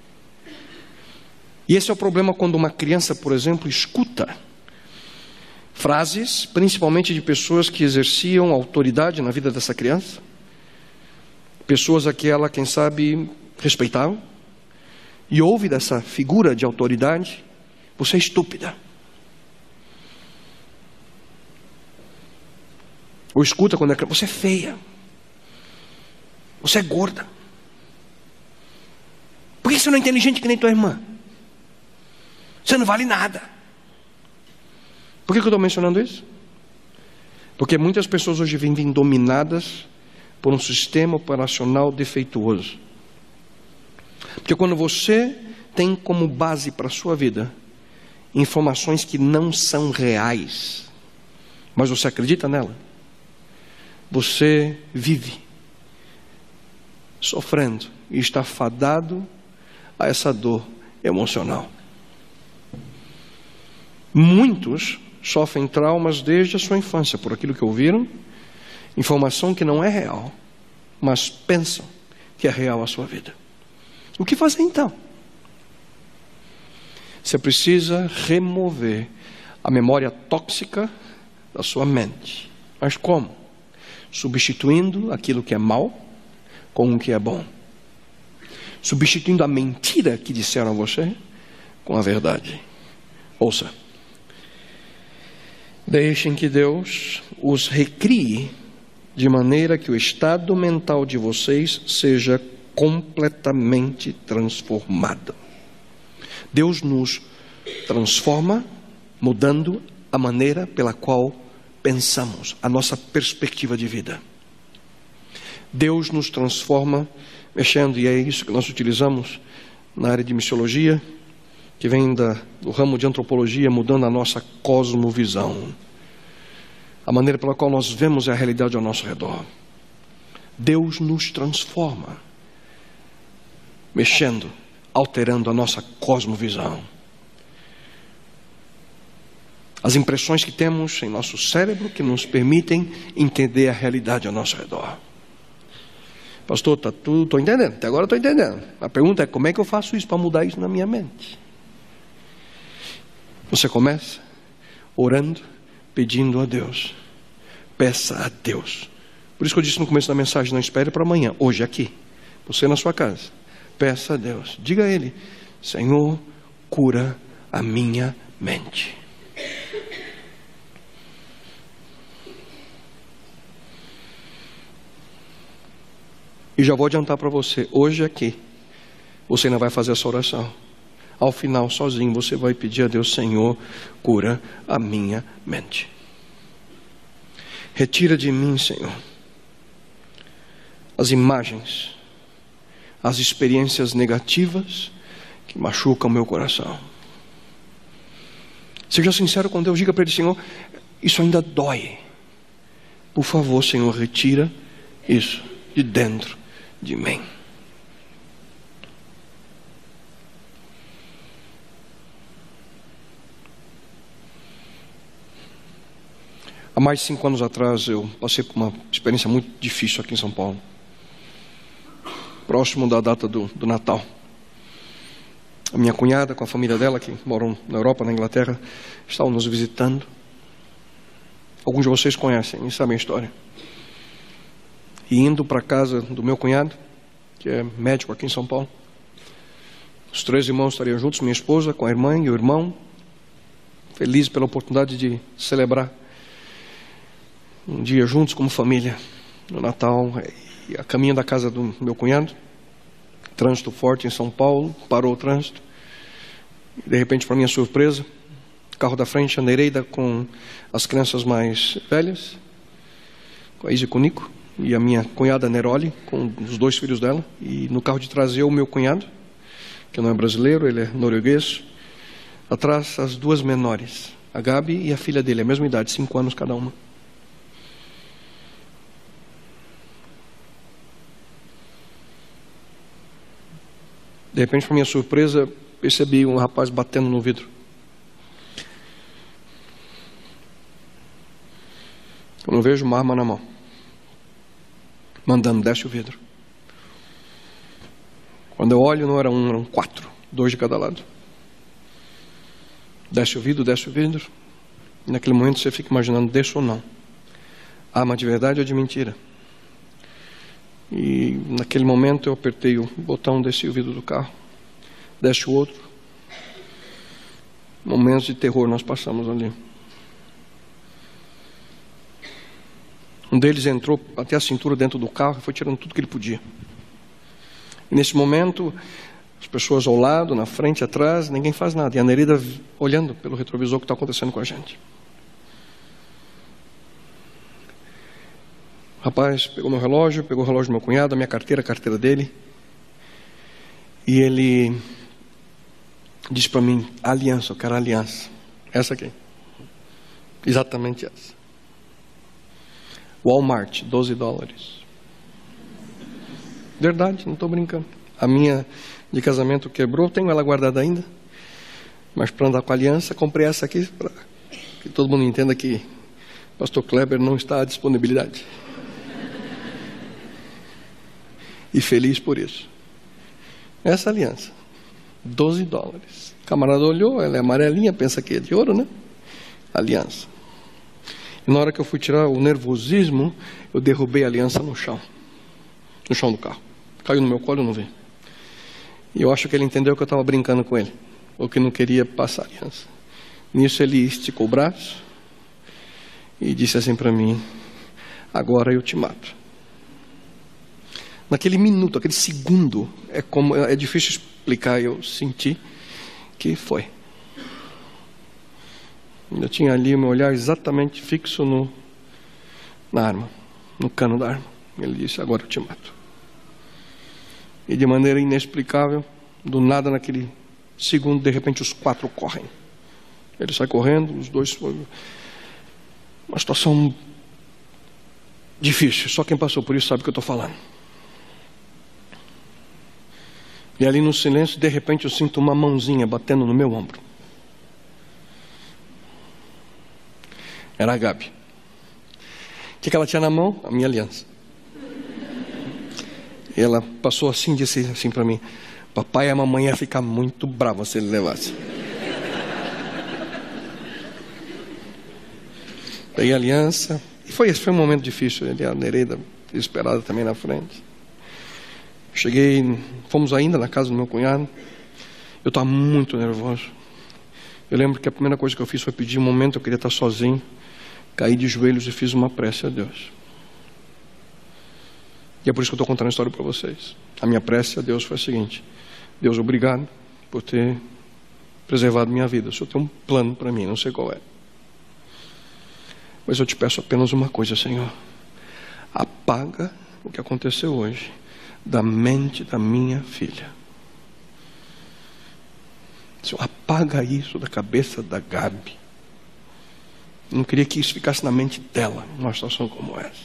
E esse é o problema quando uma criança, por exemplo, escuta frases, principalmente de pessoas que exerciam autoridade na vida dessa criança. Pessoas a que ela, quem sabe, respeitá-lo e ouve dessa figura de autoridade, você é estúpida. Ou escuta quando é que você é feia, você é gorda. Por que você não é inteligente que nem tua irmã? Você não vale nada. Por que eu estou mencionando isso? Porque muitas pessoas hoje vivem dominadas por um sistema operacional defeituoso. Porque quando você tem como base para a sua vida informações que não são reais, mas você acredita nela, você vive sofrendo e está fadado a essa dor emocional. Muitos sofrem traumas desde a sua infância por aquilo que ouviram, informação que não é real, mas pensam que é real a sua vida. O que fazer então? Você precisa remover a memória tóxica da sua mente. Mas como? Substituindo aquilo que é mal com o que é bom. Substituindo a mentira que disseram a você com a verdade. Ouça. Deixem que Deus os recrie de maneira que o estado mental de vocês seja completamente transformado. Deus nos transforma, mudando a maneira pela qual pensamos, a nossa perspectiva de vida. Deus nos transforma, mexendo, e é isso que nós utilizamos na área de missiologia, que vem da, do ramo de antropologia, mudando a nossa cosmovisão. A maneira pela qual nós vemos a realidade ao nosso redor. Deus nos transforma, mexendo, alterando a nossa cosmovisão. As impressões que temos em nosso cérebro que nos permitem entender a realidade ao nosso redor. Pastor, tá tudo, estou entendendo, até agora estou entendendo. A pergunta é, como é que eu faço isso para mudar isso na minha mente? Você começa orando, pedindo a Deus. Peça a Deus. Por isso que eu disse no começo da mensagem, não espere para amanhã, hoje aqui. Você na sua casa. Peça a Deus. Diga a Ele, Senhor, cura a minha mente. E já vou adiantar para você, hoje aqui, você ainda vai fazer essa oração. Ao final, sozinho, você vai pedir a Deus, Senhor, cura a minha mente. Retira de mim, Senhor, as imagens, as experiências negativas que machucam o meu coração. Seja sincero com Deus, diga para Ele, Senhor, isso ainda dói. Por favor, Senhor, retira isso de dentro de mim. Há mais de cinco anos atrás eu passei por uma experiência muito difícil aqui em São Paulo. Próximo da data do, do Natal. A minha cunhada com a família dela, que moram na Europa, na Inglaterra, estavam nos visitando. Alguns de vocês conhecem e sabem a história. E indo para a casa do meu cunhado, que é médico aqui em São Paulo. Os três irmãos estariam juntos, minha esposa com a irmã e o irmão. Felizes pela oportunidade de celebrar um dia juntos como família, no Natal. E a caminho da casa do meu cunhado, trânsito forte em São Paulo, parou o trânsito. E de repente, para minha surpresa, carro da frente, a Nereida com as crianças mais velhas, com a Isa e com o Nico, e a minha cunhada Neroli, com os dois filhos dela, e no carro de trás eu, o meu cunhado, que não é brasileiro, ele é norueguês, atrás as duas menores, a Gabi e a filha dele, a mesma idade, cinco anos cada uma. De repente, para minha surpresa, percebi um rapaz batendo no vidro. Quando eu vejo uma arma na mão, mandando, desce o vidro. Quando eu olho, não era um, eram quatro, dois de cada lado. Desce o vidro, desce o vidro. E naquele momento você fica imaginando, desce ou não. Arma de verdade ou de mentira? E naquele momento eu apertei o botão, desci o vidro do carro, desce o outro. Momentos de terror nós passamos ali. Um deles entrou até a cintura dentro do carro e foi tirando tudo que ele podia. E nesse momento, as pessoas ao lado, na frente, atrás, ninguém faz nada. E a Nereida olhando pelo retrovisor o que está acontecendo com a gente. O rapaz pegou meu relógio, pegou o relógio do meu cunhado, a minha carteira, a carteira dele. E ele disse para mim, aliança, eu quero a aliança. Essa aqui. Exatamente essa. Walmart, doze dólares. Verdade, não estou brincando. A minha de casamento quebrou, tenho ela guardada ainda. Mas para andar com a aliança, comprei essa aqui para que todo mundo entenda que pastor Kleber não está à disponibilidade. E feliz por isso. Essa aliança, doze dólares. O camarada olhou, ela é amarelinha, pensa que é de ouro, né? Aliança. E na hora que eu fui tirar o nervosismo, eu derrubei a aliança no chão. No chão do carro. Caiu no meu colo, eu não vi. E eu acho que ele entendeu que eu estava brincando com ele. Ou que não queria passar a aliança. Nisso ele esticou o braço e disse assim para mim, agora eu te mato. Naquele minuto, aquele segundo, é, como, é difícil explicar, eu senti que foi. Eu tinha ali o meu olhar exatamente fixo no, na arma, no cano da arma. Ele disse, agora eu te mato. E de maneira inexplicável, do nada naquele segundo, de repente os quatro correm. Ele sai correndo, os dois... Uma situação difícil, só quem passou por isso sabe o que eu estou falando. E ali no silêncio, de repente eu sinto uma mãozinha batendo no meu ombro. Era a Gabi. O que ela tinha na mão? A minha aliança. E ela passou assim, disse assim para mim, papai e a mamãe ia ficar muito brava se ele levasse. Peguei a aliança. E foi, foi um momento difícil. Ele, a Nereida desesperada também na frente. Cheguei, fomos ainda na casa do meu cunhado. Eu estava muito nervoso. Eu lembro que a primeira coisa que eu fiz foi pedir um momento, eu queria estar sozinho. Caí de joelhos e fiz uma prece a Deus. E é por isso que eu estou contando a história para vocês. A minha prece a Deus foi a seguinte: Deus, obrigado por ter preservado minha vida. O Senhor tem um plano para mim, não sei qual é. Mas eu te peço apenas uma coisa, Senhor. Apaga o que aconteceu hoje da mente da minha filha. Senhor, apaga isso da cabeça da Gabi. Eu não queria que isso ficasse na mente dela, numa situação como essa.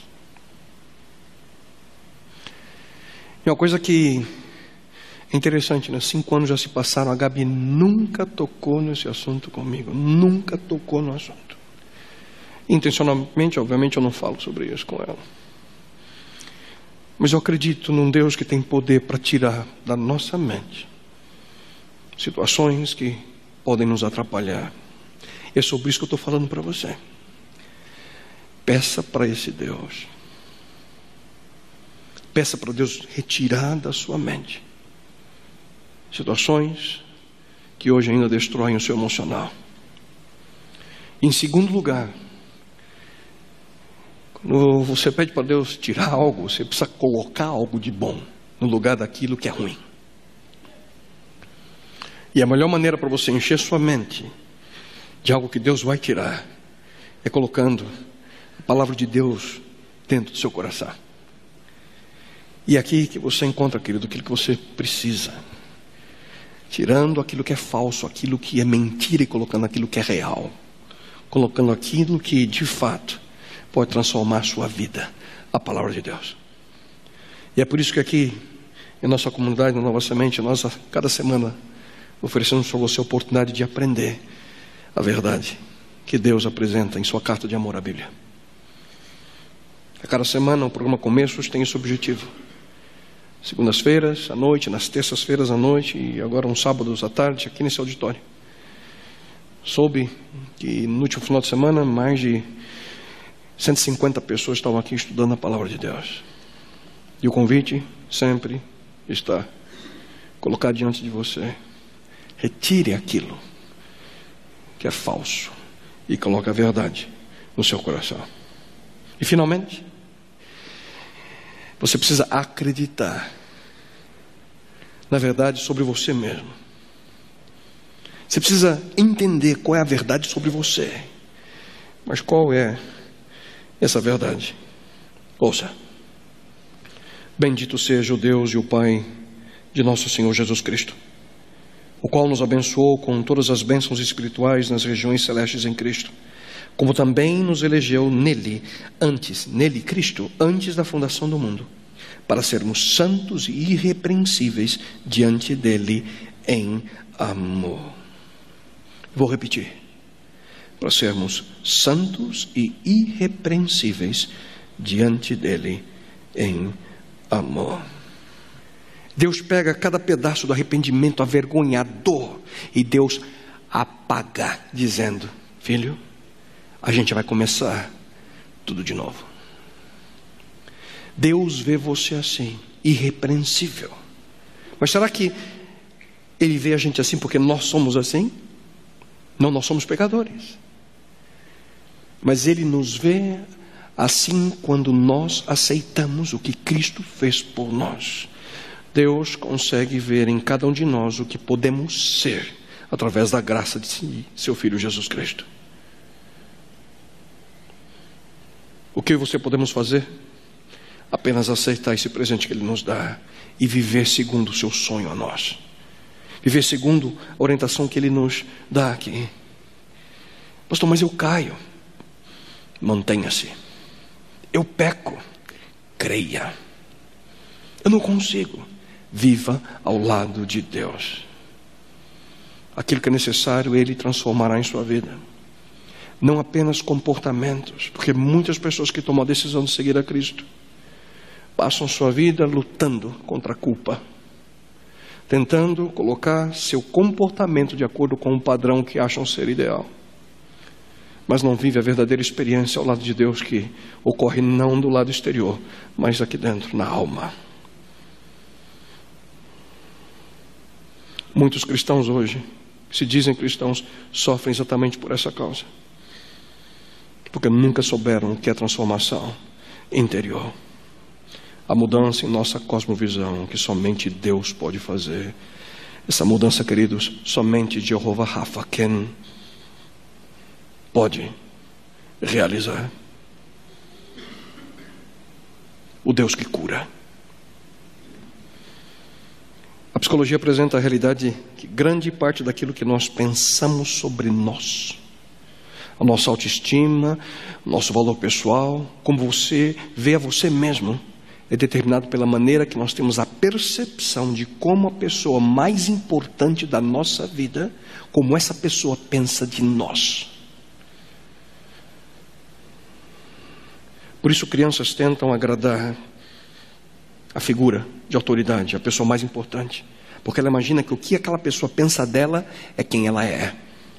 E uma coisa que é interessante, né? Cinco anos já se passaram, a Gabi nunca tocou nesse assunto comigo. Nunca tocou no assunto. Intencionalmente, obviamente, eu não falo sobre isso com ela. Mas eu acredito num Deus que tem poder para tirar da nossa mente situações que podem nos atrapalhar. E é sobre isso que eu estou falando para você. Peça para esse Deus. Peça para Deus retirar da sua mente situações que hoje ainda destroem o seu emocional. Em segundo lugar, quando você pede para Deus tirar algo, você precisa colocar algo de bom no lugar daquilo que é ruim. E a melhor maneira para você encher sua mente de algo que Deus vai tirar é colocando a palavra de Deus dentro do seu coração. E é aqui que você encontra, querido, aquilo que você precisa. Tirando aquilo que é falso, aquilo que é mentira e colocando aquilo que é real. Colocando aquilo que de fato pode transformar a sua vida, a palavra de Deus. E é por isso que aqui, em nossa comunidade, na Nova Semente, nós a cada semana oferecemos para você a oportunidade de aprender a verdade que Deus apresenta em sua carta de amor à Bíblia. A cada semana o programa Começos tem esse objetivo. Segundas-feiras à noite, nas terças-feiras à noite e agora uns sábados à tarde aqui nesse auditório. Soube que no último final de semana mais de cento e cinquenta pessoas estavam aqui estudando a palavra de Deus. E o convite sempre está colocado diante de você. Retire aquilo que é falso e coloque a verdade no seu coração. E finalmente, você precisa acreditar na verdade sobre você mesmo. Você precisa entender qual é a verdade sobre você. Mas qual é essa verdade? Ouça. Bendito seja o Deus e o Pai de nosso Senhor Jesus Cristo, o qual nos abençoou com todas as bênçãos espirituais nas regiões celestes em Cristo, como também nos elegeu nele, antes, nele, Cristo, antes da fundação do mundo, para sermos santos e irrepreensíveis diante dele em amor. Vou repetir. Para sermos santos e irrepreensíveis diante dele em amor. Deus pega cada pedaço do arrependimento avergonhador e Deus apaga, dizendo: filho, a gente vai começar tudo de novo. Deus vê você assim, irrepreensível. Mas será que Ele vê a gente assim porque nós somos assim? Não, nós somos pecadores. Mas Ele nos vê assim quando nós aceitamos o que Cristo fez por nós. Deus consegue ver em cada um de nós o que podemos ser através da graça de seu Filho Jesus Cristo. O que você podemos fazer? Apenas aceitar esse presente que Ele nos dá e viver segundo o seu sonho a nós. Viver segundo a orientação que Ele nos dá aqui. Pastor, mas eu caio. Mantenha-se. Eu peco. Creia. Eu não consigo. Viva ao lado de Deus. Aquilo que é necessário, Ele transformará em sua vida. Não apenas comportamentos, porque muitas pessoas que tomam a decisão de seguir a Cristo passam sua vida lutando contra a culpa, tentando colocar seu comportamento de acordo com o padrão que acham ser ideal, mas não vive a verdadeira experiência ao lado de Deus, que ocorre não do lado exterior, mas aqui dentro, na alma. Muitos cristãos hoje, que se dizem cristãos, sofrem exatamente por essa causa, porque nunca souberam o que é transformação interior. A mudança em nossa cosmovisão que somente Deus pode fazer. Essa mudança, queridos, somente Jeová Rafa, quem pode realizar. O Deus que cura. A psicologia apresenta a realidade que grande parte daquilo que nós pensamos sobre nós, a nossa autoestima, o nosso valor pessoal, como você vê a você mesmo, é determinado pela maneira que nós temos a percepção de como a pessoa mais importante da nossa vida, como essa pessoa pensa de nós. Por isso crianças tentam agradar a figura de autoridade, a pessoa mais importante, porque ela imagina que o que aquela pessoa pensa dela é quem ela é.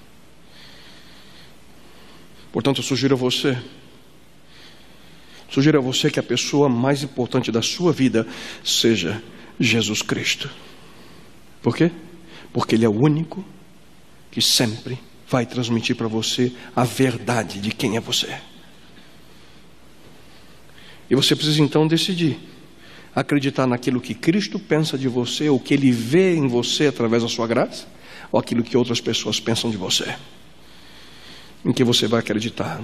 Portanto, eu sugiro a você Sugiro a você que a pessoa mais importante da sua vida seja Jesus Cristo. Por quê? Porque Ele é o único que sempre vai transmitir para você a verdade de quem é você. E você precisa então decidir acreditar naquilo que Cristo pensa de você, ou que Ele vê em você através da sua graça, ou aquilo que outras pessoas pensam de você. Em que você vai acreditar?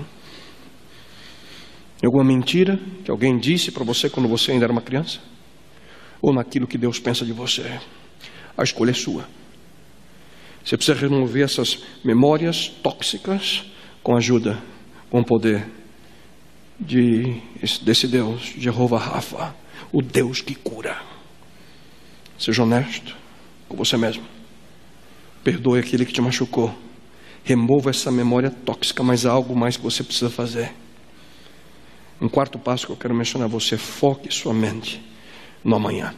Em alguma mentira que alguém disse para você quando você ainda era uma criança? Ou naquilo que Deus pensa de você? A escolha é sua. Você precisa remover essas memórias tóxicas com a ajuda, com o poder de, desse Deus, Jeová Rafa, o Deus que cura. Seja honesto com você mesmo. Perdoe aquele que te machucou. Remova essa memória tóxica, mas há algo mais que você precisa fazer. Um quarto passo que eu quero mencionar a você: foque sua mente no amanhã.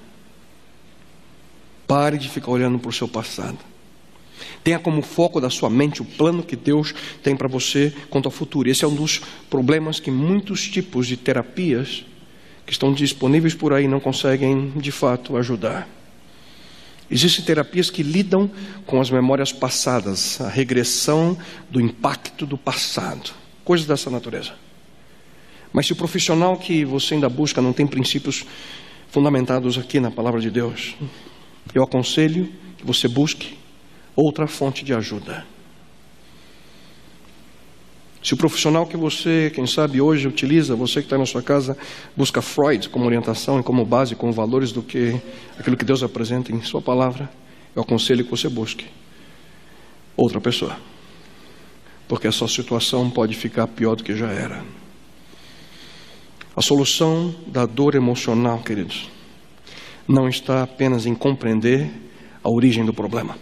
Pare de ficar olhando para o seu passado. Tenha como foco da sua mente o plano que Deus tem para você quanto ao futuro. Esse é um dos problemas que muitos tipos de terapias que estão disponíveis por aí não conseguem, de fato, ajudar. Existem terapias que lidam com as memórias passadas, a regressão do impacto do passado, coisas dessa natureza. Mas se o profissional que você ainda busca não tem princípios fundamentados aqui na palavra de Deus, eu aconselho que você busque outra fonte de ajuda. Se o profissional que você, quem sabe hoje utiliza, você que está na sua casa, busca Freud como orientação e como base, como valores do que aquilo que Deus apresenta em sua palavra, eu aconselho que você busque outra pessoa, porque a sua situação pode ficar pior do que já era. A solução da dor emocional, queridos, não está apenas em compreender a origem do problema.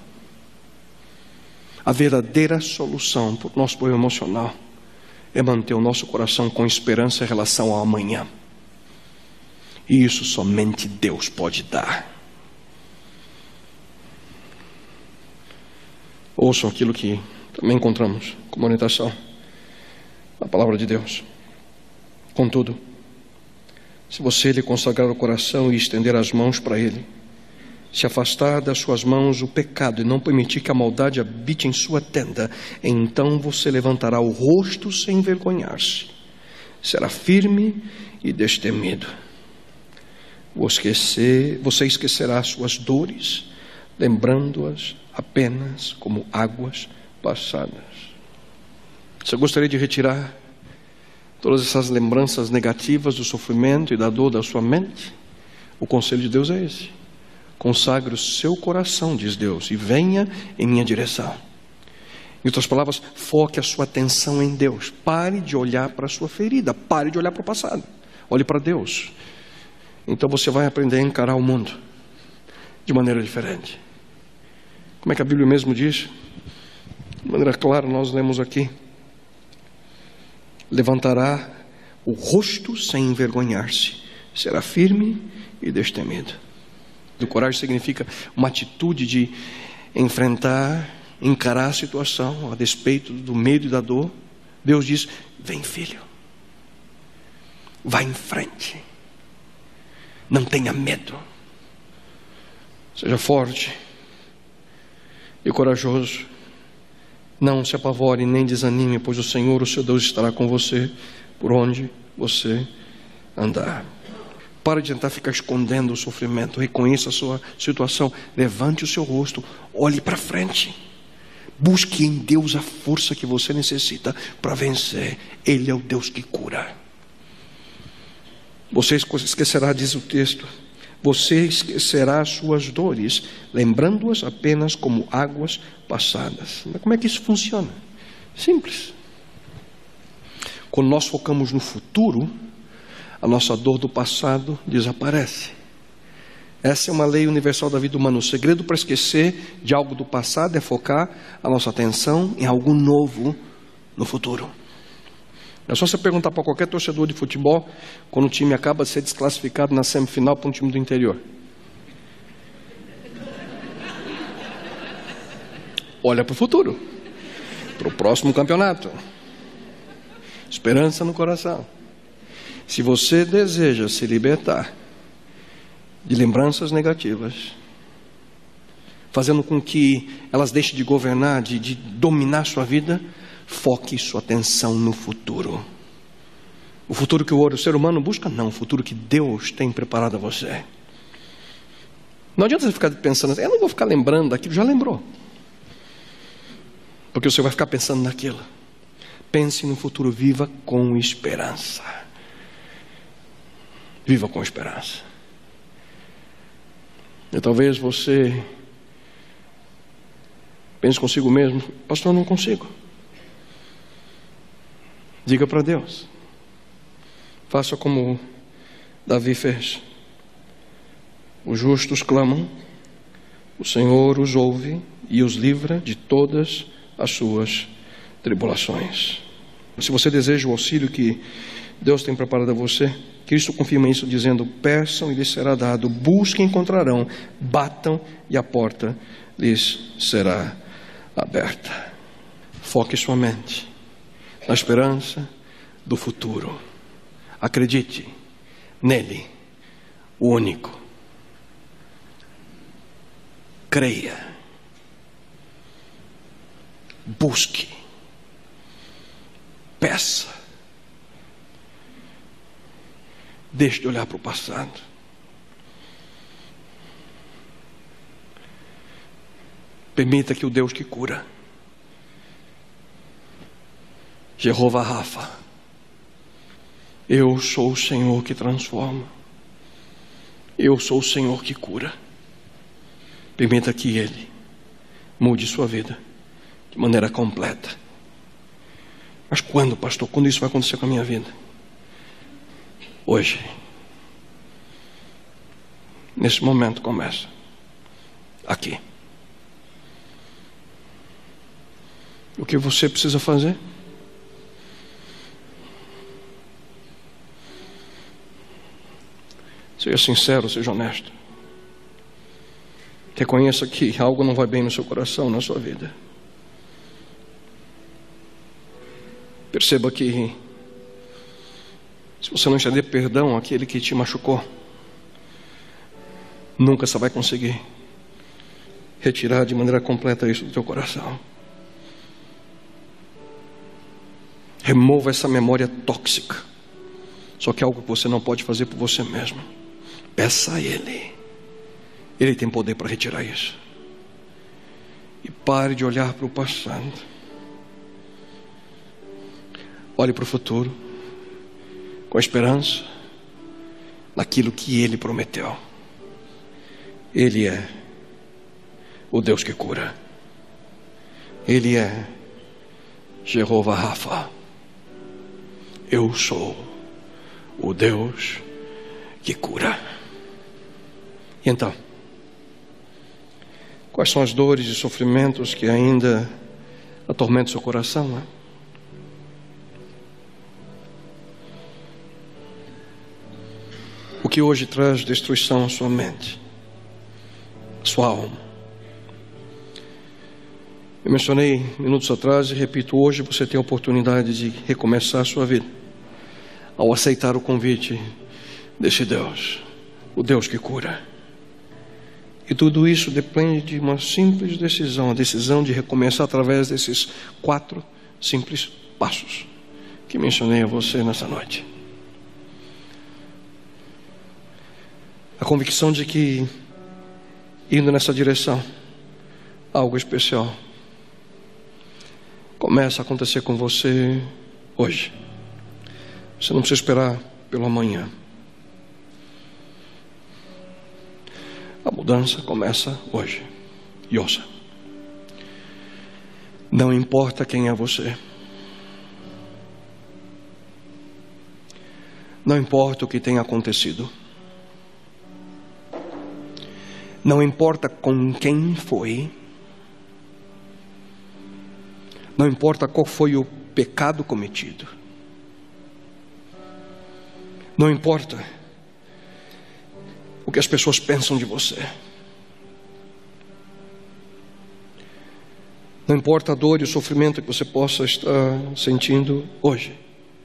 A verdadeira solução para o nosso problema emocional é manter o nosso coração com esperança em relação ao amanhã. E isso somente Deus pode dar. Ouçam aquilo que também encontramos como orientação na palavra de Deus. Contudo, se você lhe consagrar o coração e estender as mãos para Ele, se afastar das suas mãos o pecado e não permitir que a maldade habite em sua tenda, então você levantará o rosto sem envergonhar-se, será firme e destemido. Você esquecerá suas dores, lembrando-as apenas como águas passadas. Você gostaria de retirar todas essas lembranças negativas do sofrimento e da dor da sua mente? O conselho de Deus é esse: consagre o seu coração, diz Deus, e venha em minha direção. Em outras palavras, foque a sua atenção em Deus. Pare de olhar para a sua ferida, pare de olhar para o passado, olhe para Deus. Então você vai aprender a encarar o mundo de maneira diferente. Como é que a Bíblia mesmo diz? De maneira clara, nós lemos aqui: levantará o rosto sem envergonhar-se, será firme e destemido. O coragem significa uma atitude de enfrentar, encarar a situação a despeito do medo e da dor. Deus diz: vem, filho, vá em frente, não tenha medo, seja forte e corajoso, não se apavore nem desanime, pois o Senhor, o seu Deus, estará com você por onde você andar. Pare de tentar ficar escondendo o sofrimento. Reconheça a sua situação. Levante o seu rosto. Olhe para frente. Busque em Deus a força que você necessita para vencer. Ele é o Deus que cura. Você esquecerá, diz o texto, você esquecerá as suas dores, lembrando-as apenas como águas passadas. Mas como é que isso funciona? Simples. Quando nós focamos no futuro, a nossa dor do passado desaparece. Essa é uma lei universal da vida humana. O segredo para esquecer de algo do passado é focar a nossa atenção em algo novo no futuro. É só você perguntar para qualquer torcedor de futebol, quando o time acaba de ser desclassificado na semifinal para um time do interior. Olha para o futuro, para o próximo campeonato. Esperança no coração. Se você deseja se libertar de lembranças negativas, fazendo com que elas deixem de governar, de, de dominar sua vida, foque sua atenção no futuro. O futuro que o ser humano busca? Não, o futuro que Deus tem preparado a você. Não adianta você ficar pensando assim: eu não vou ficar lembrando daquilo, já lembrou. Porque você vai ficar pensando naquilo. Pense no futuro, viva com esperança. Viva com esperança. E talvez você pense consigo mesmo: pastor, eu não consigo. Diga para Deus. Faça como Davi fez. Os justos clamam, o Senhor os ouve e os livra de todas as suas tribulações. Se você deseja o auxílio que Deus tem preparado a você, Cristo confirma isso dizendo: peçam e lhes será dado, busquem e encontrarão, batam e a porta lhes será aberta. Foque sua mente na esperança do futuro. Acredite, nele, o único. Creia. Busque. Peça. Deixe de olhar para o passado. Permita que o Deus que cura, Jeová Rafa, eu sou o Senhor que transforma, eu sou o Senhor que cura. Permita que Ele mude sua vida de maneira completa. Mas quando, pastor? Quando isso vai acontecer com a minha vida? Hoje. Nesse momento começa. Aqui. O que você precisa fazer? Seja sincero, seja honesto. Reconheça que algo não vai bem no seu coração, na sua vida. Perceba que se você não estender perdão àquele que te machucou, nunca você vai conseguir retirar de maneira completa isso do teu coração. Remova essa memória tóxica. Só que é algo que você não pode fazer por você mesmo. Peça a Ele. Ele tem poder para retirar isso. E pare de olhar para o passado. Olhe para o futuro, com a esperança naquilo que Ele prometeu. Ele é o Deus que cura. Ele é Jeová Rafa. Eu sou o Deus que cura. E então, quais são as dores e sofrimentos que ainda atormentam seu coração, né? O que hoje traz destruição à sua mente, à sua alma? Eu mencionei minutos atrás e repito, hoje você tem a oportunidade de recomeçar a sua vida ao aceitar o convite desse Deus, o Deus que cura. E tudo isso depende de uma simples decisão, a decisão de recomeçar através desses quatro simples passos que mencionei a você nessa noite. A convicção de que, indo nessa direção, algo especial começa a acontecer com você hoje. Você não precisa esperar pelo amanhã. A mudança começa hoje. E ouça, não importa quem é você, não importa o que tenha acontecido, não importa com quem foi, não importa qual foi o pecado cometido, não importa o que as pessoas pensam de você, não importa a dor e o sofrimento que você possa estar sentindo hoje,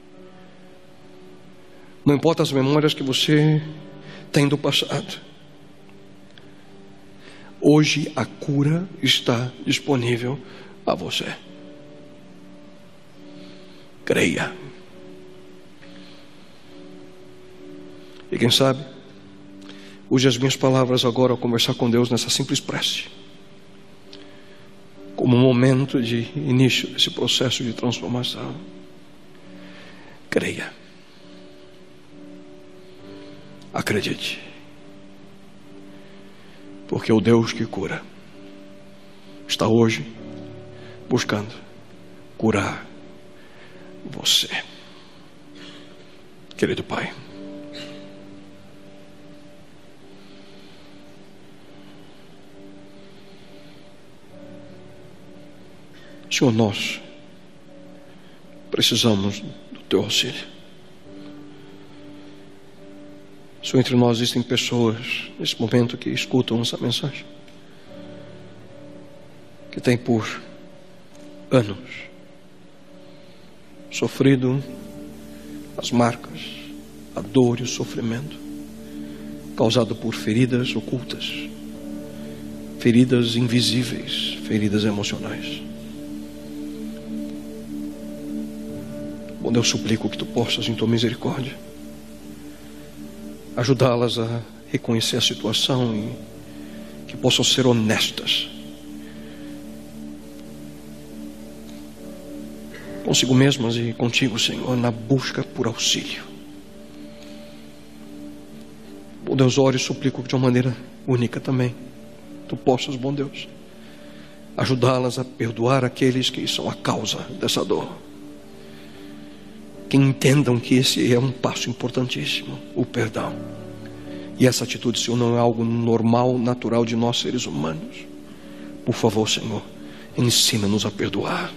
não importa as memórias que você tem do passado, hoje a cura está disponível a você. Creia. E quem sabe, use as minhas palavras agora ao conversar com Deus nessa simples prece, como um momento de início desse processo de transformação. Creia. Acredite. Porque o Deus que cura está hoje buscando curar você. Querido Pai, Senhor, nós precisamos do Teu auxílio. Senhor, entre nós existem pessoas nesse momento que escutam essa mensagem, que têm por anos sofrido as marcas, a dor e o sofrimento causado por feridas ocultas, feridas invisíveis, feridas emocionais. Bom Deus, suplico que tu possas, em tua misericórdia, ajudá-las a reconhecer a situação e que possam ser honestas consigo mesmas e contigo, Senhor, na busca por auxílio. Bom Deus, oro e suplico que de uma maneira única também tu possas, bom Deus, ajudá-las a perdoar aqueles que são a causa dessa dor. Que entendam que esse é um passo importantíssimo, o perdão. E essa atitude, Senhor, não é algo normal, natural de nós seres humanos. Por favor, Senhor, ensina-nos a perdoar.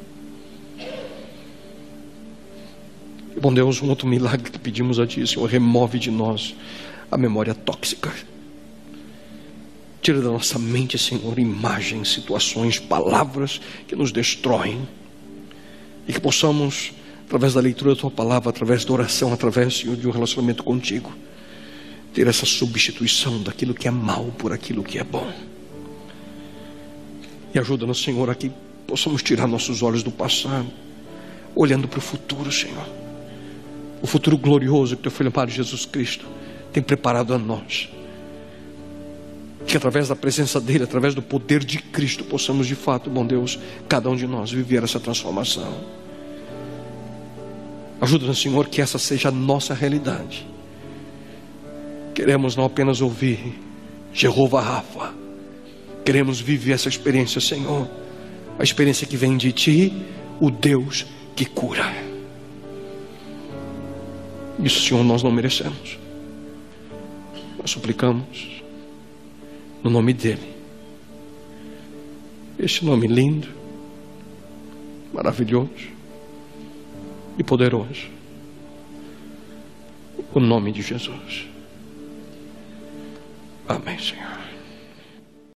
E, bom Deus, um outro milagre que pedimos a Ti, Senhor, remove de nós a memória tóxica. Tira da nossa mente, Senhor, imagens, situações, palavras que nos destroem. E que possamos, através da leitura da Tua palavra, através da oração, através, Senhor, de um relacionamento contigo, ter essa substituição daquilo que é mal por aquilo que é bom. E ajuda-nos, Senhor, a que possamos tirar nossos olhos do passado, olhando para o futuro, Senhor. O futuro glorioso que Teu Filho amado Jesus Cristo tem preparado a nós. Que através da presença dEle, através do poder de Cristo, possamos de fato, bom Deus, cada um de nós viver essa transformação. Ajuda-nos, Senhor, que essa seja a nossa realidade. Queremos não apenas ouvir Jeová Rafa, queremos viver essa experiência, Senhor, a experiência que vem de Ti, o Deus que cura. Isso, Senhor, nós não merecemos. Nós suplicamos no nome dEle, este nome lindo, maravilhoso e poderoso, o nome de Jesus. Amém, Senhor.